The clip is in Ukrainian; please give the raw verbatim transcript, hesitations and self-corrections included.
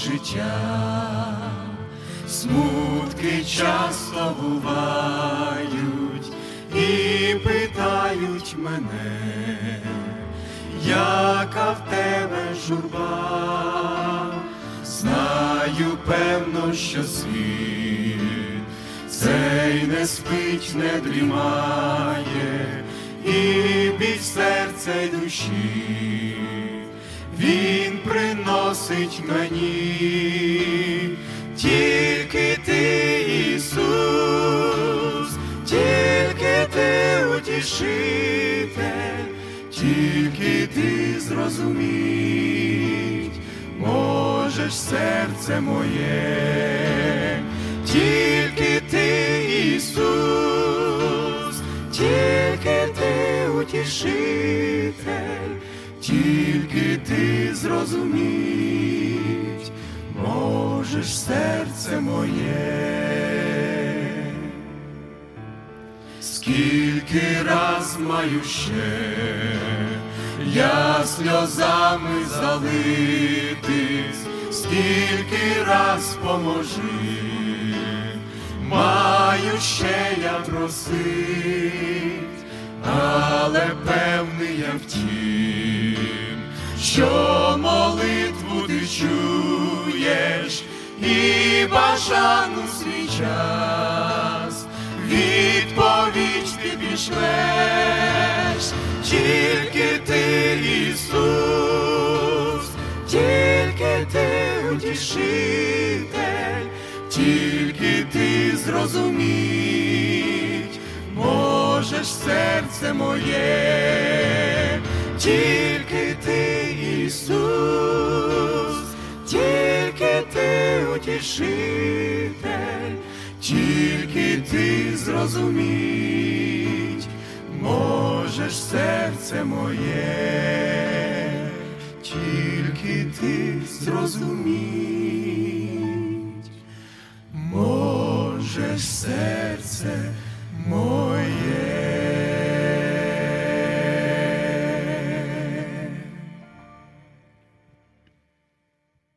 життя. Смутки часто бувають і питають мене, яка в тебе журба. Знаю, певно, що світ цей не спить, не дрімає, і біль серця й душі він приносить мені. Тільки ти, Ісус, тільки ти утішитель, тільки ти зрозуміть можеш серце моє. Тільки ти, Ісус, тільки ти утішитель, тільки ти зрозуміть можеш серце моє. Скільки раз маю ще я сльозами залитись, скільки раз поможи, маю ще я просить, але певний я в тім, що молитву ти чуєш і бажану свій час відповідь ти пішлеш. Тільки ти, Ісус, тільки ти утішитель, тільки ти зрозуміть можеш серце моє. Тільки ти, Ісус, тільки ти утішитель, тільки ти зрозуміть можеш серце моє. Тільки ти зрозуміть можеш серце моє.